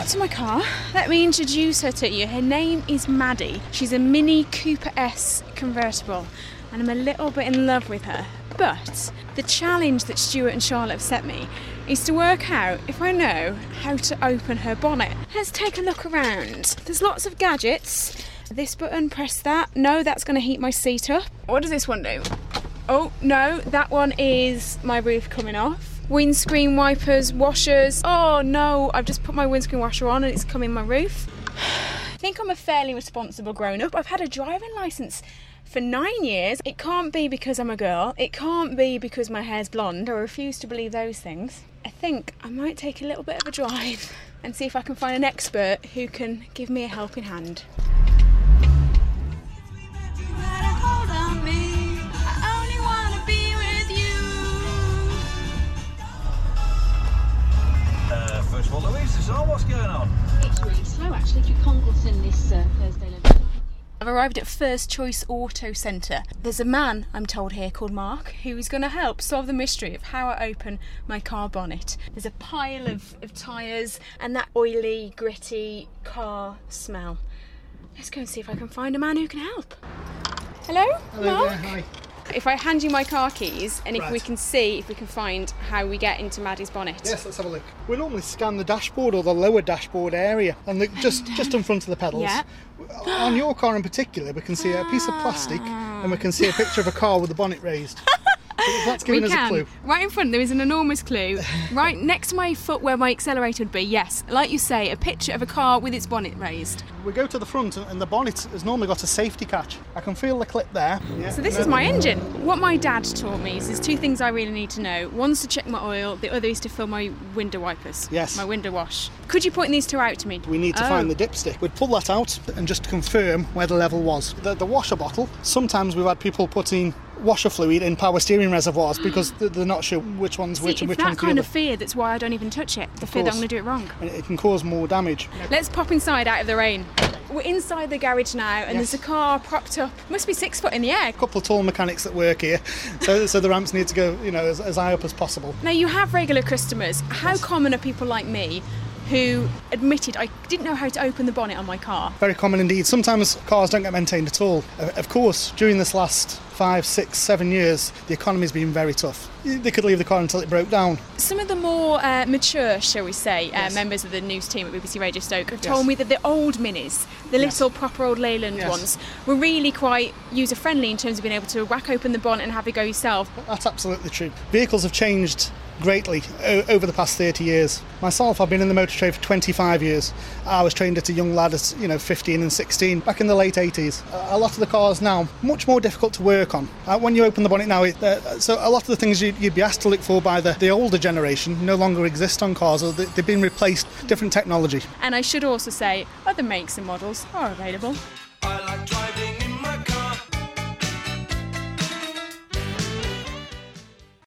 to my car. Let me introduce her to you. Her name is Maddie. She's a Mini Cooper S convertible and I'm a little bit in love with her. But the challenge that Stuart and Charlotte have set me is to work out if I know how to open her bonnet. Let's take a look around. There's lots of gadgets. This button, press that. No, that's going to heat my seat up. What does this one do? Oh, no, that one is my roof coming off. Windscreen wipers, washers. Oh no, I've just put my windscreen washer on and it's come in my roof. I think I'm a fairly responsible grown-up. I've had a driving licence for 9 years. It can't be because I'm a girl. It can't be because my hair's blonde. I refuse to believe those things. I think I might take a little bit of a drive and see if I can find an expert who can give me a helping hand. First of all, Louise, this is all what's going on? It's really slow actually to Congleton this Thursday. I've arrived at First Choice Auto Centre. There's a man, I'm told here, called Mark, who is going to help solve the mystery of how I open my car bonnet. There's a pile of tyres and that oily, gritty car smell. Let's go and see if I can find a man who can help. Hello, Mark? There, hi. If I hand you my car keys and if Right. we can see if we can find how we get into Maddie's bonnet. Yes, let's have a look. We normally scan the dashboard or the lower dashboard area and look just in front of the pedals. Yeah. On your car in particular, we can see a piece of plastic and we can see a picture of a car with the bonnet raised. So that's giving us a clue. Right in front, there is an enormous clue. Right next to my foot where my accelerator would be, yes, like you say, a picture of a car with its bonnet raised. We go to the front and the bonnet has normally got a safety catch. I can feel the clip there. Yeah. So this is my engine. What my dad taught me is there's two things I really need to know. One's to check my oil, the other is to fill my window wipers. Yes. My window wash. Could you point these two out to me? We need to find the dipstick. We'd pull that out and just confirm where the level was. The washer bottle, sometimes we've had people putting washer fluid in power steering reservoirs because they're not sure which one's which and which one's It's the that kind other. of fear that's why I don't even touch it. The fear that I'm going to do it wrong. And it can cause more damage. Let's pop inside out of the rain. We're inside the garage now and Yes. there's a car propped up. Must be 6 foot in the air. A couple of tall mechanics that work here, so the ramps need to go, as high up as possible. Now you have regular customers. How common are people like me who admitted I didn't know how to open the bonnet on my car? Very common indeed. Sometimes cars don't get maintained at all. Of course, during this last 5, 6, 7 years, the economy's been very tough. They could leave the car until it broke down. Some of the more mature, shall we say, Yes. members of the news team at BBC Radio Stoke have Yes. told me that the old Minis, the Yes. little proper old Leyland Yes. ones, were really quite user-friendly in terms of being able to whack open the bonnet and have it go yourself. That's absolutely true. Vehicles have changed greatly over the past 30 years. Myself, I've been in the motor trade for 25 years. I was trained at a young lad at 15 and 16 back in the late 80s. A lot of the cars now, much more difficult to work on. When you open the bonnet now, so a lot of the things you'd be asked to look for by the older generation no longer exist on cars, or they've been replaced with different technology. And I should also say, other makes and models are available.